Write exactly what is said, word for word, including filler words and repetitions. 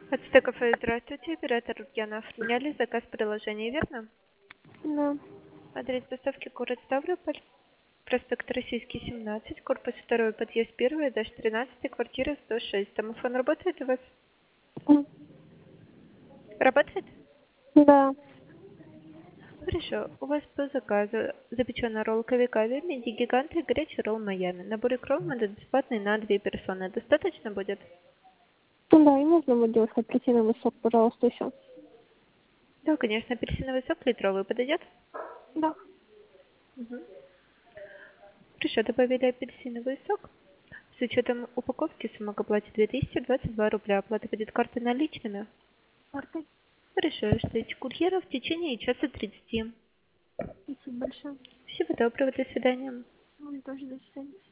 Ацтек кафе, здравствуйте. Оператор Ульяна. Приняли заказ приложения, верно? Да. Адрес доставки город Ставрополь. Проспект Российский, семнадцать. Корпус второй, подъезд первый, этаж тринадцать, квартира сто шесть. Домофон работает у вас? М, Работает? Да. Хорошо. У вас по заказу запеченная ролл кави-кави, миди гигант и горячий ролл Майами. Набор икров будет бесплатный на две персоны. Достаточно будет? Ну да, и можно будет апельсиновый сок, пожалуйста, еще. Да, конечно. Апельсиновый сок литровый подойдет? Да. Мгм. Хорошо, добавили апельсиновый сок. С учетом упаковки сумма к оплате две тысячи двадцать два рубля. Оплата будет картой наличными. Маркой. Хорошо, ждите курьера в течение часа тридцати. Спасибо большое. Всего доброго, до свидания. Вам тоже до свидания.